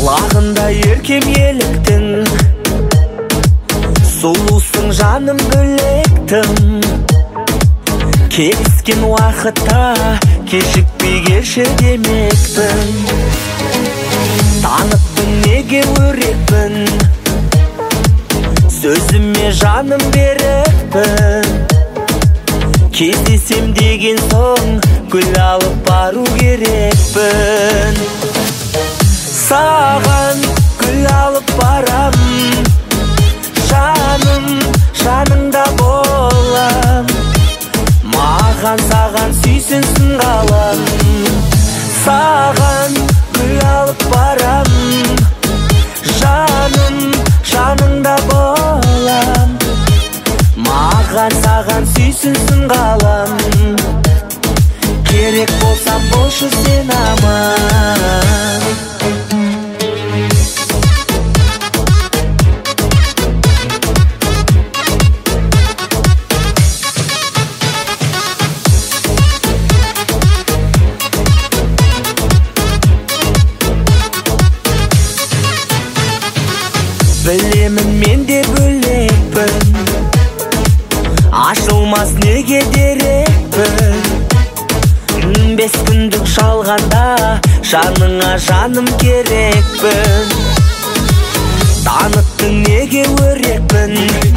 Құлағында еркем еліктің, сұлусың жаным бөлектім. Келіскен уақытта кешікпей келші демекпін. Таныттың неге өрекпін, сөзіме жаным беріппін. Кездесем деген соң гүл алып бару керекпін. Саған гүл алып барам, жаным жаныңда болам. Маған саған сүйсінсін қалам. Саған гүл алып барам, жаным жаныңда болам. Маған саған сүйсінсін қалам. Керек болсам болшы сен аман. Білемін мен де бөлекпін, ашылмас неге дерекпін. 5 күндік жалғанда жаныңа жаным керекпін. Таныттың неге өрекпін,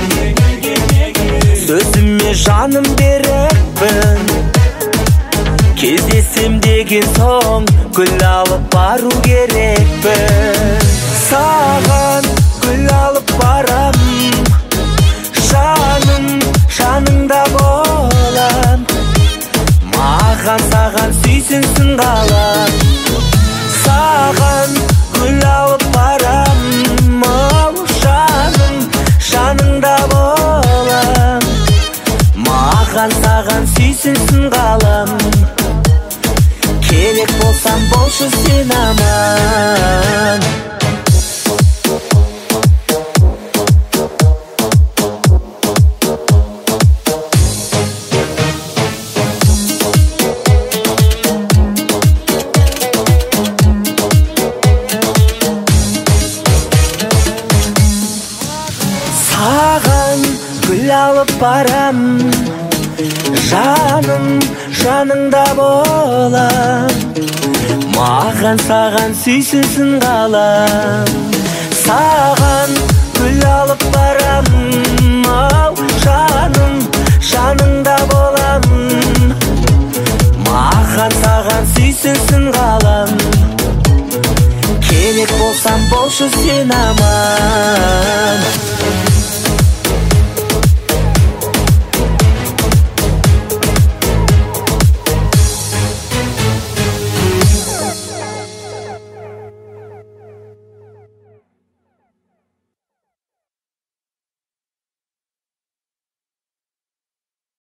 сөзіме жаным берекпін. Кездесем деген соң гүл алып бару керекпін. Саған гүл алып барам, жаным жаныңда болам. Маған саған сүйсінсін қалам. Саған гүл алып барам, жаным жаныңда болам. Маған саған сүйсінсін қалам. Керек болсам болшы сен аман. Саған гүл алып барам, жаным жаныңда болам. Маған саған сүйсінсін қалам. Саған гүл алып барам, жаным жаныңда болам. Маған саған сүйсінсін қалам. Керек болсам болшы сен аман.